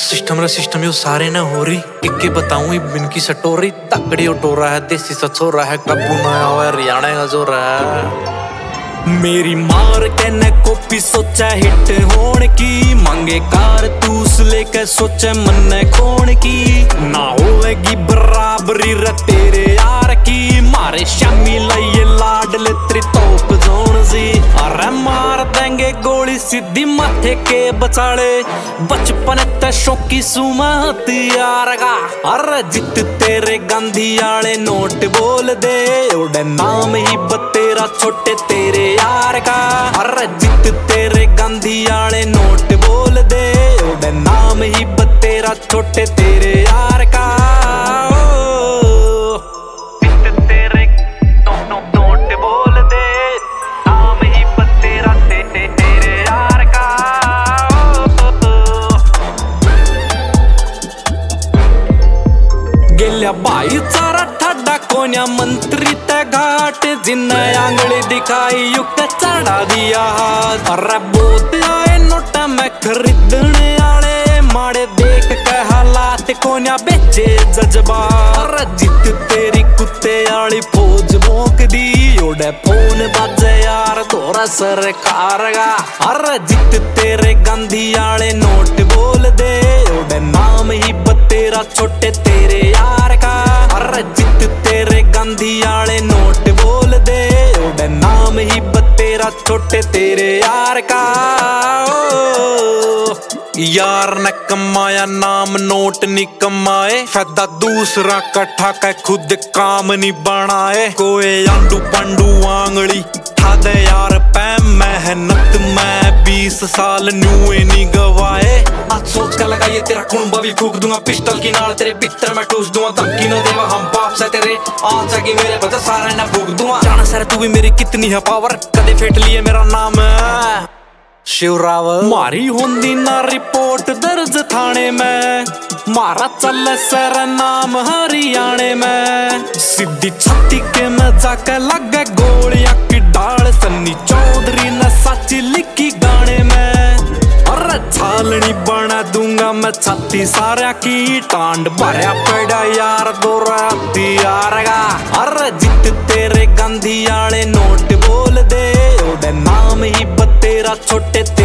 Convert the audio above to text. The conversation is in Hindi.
सिस्टम यो सारे न हो रही इक्के बताऊं बिन की सटोरी तकड़ी उटोरा है देसी सचोरा है कब्बू नया हुआ हरियाणा का जो रहा है। मेरी मार के न कॉपी सोचा हिट होने की मांगे कारतूस लेके सोचे मन खोण की ना होवेगी बराबरी रे तेरे यार की मारे शामी लइए लाडले तेरी तोप जोन सी अरे मार देंगे गोली सीधी माथे के बचाले बचपन ते शौकी सुमा हथियार का अरे जित तेरे गांधी आले नोट बोल दे उड़े नाम ही बतेरा छोटे तेरे यार का अरे जित तेरे गांधी आले नोट बोल दे उड़े नाम ही बतेरा छोटे तेरे यार का जित तेरे नोट बोल दे नाम ही बतेरा तेरे यार का गेल्या भाईचारा ठाडा कोण्या मंत्री त्या घाट जिन्हें आंगली दिखाई युक्त चढ़ा दिया हाथ अरे बोत आए नोटा में खरीदने आले माड़े देख के हालात कोन्या बेचे जज्बा अरे जित तेरी कुत्ते आली फौज भोंक दी ओडे फोन बाजे यार तोरा सरकार का अरे जित तेरे गांधी आले नोट बोल दे ओडे नाम ही बतेरा छोटे तेरे यार का अरे जित तेरे गांधी आले नोट बोल दे ओडे नाम ही बतेरा छोटे तेरे यार का यार न कमाया नाम नोट नहीं कमाए फायदा दूसरा कट्ठा का खुद काम नहीं बनाए कोई आंडू पंडू आंगली ठादे यार पैम मेहनत में 20 साल न्यूए नहीं गवाए आज सोच कर लगाइए तेरा कुंबा भी फूक दूंगा पिस्टल की नाल तेरे बिस्तर में ठूस दूंगा धमकी न देवा हम बाप से तेरे आज जाके मेरे बता सारा न फूक दूंगा जाना सर तू भी मेरी कितनी है पावर कदे फेट लिए मेरा नाम शिवरावल मारी होंदी ना रिपोर्ट दर्ज थाने में मारा चल सर नाम हरियाणे में सीधी छाती के में जाके लगे गोलियां की डाल सन्नी चौधरी ने साची लिखी गाने में अरे छालनी बना दूंगा मैं छाती सारा की टांड भरया पड़ा यार दोरा हथियार का अरे जित तेरे गांधी आले नोट बोल दे ओडे नाम ही बतेरा छोटे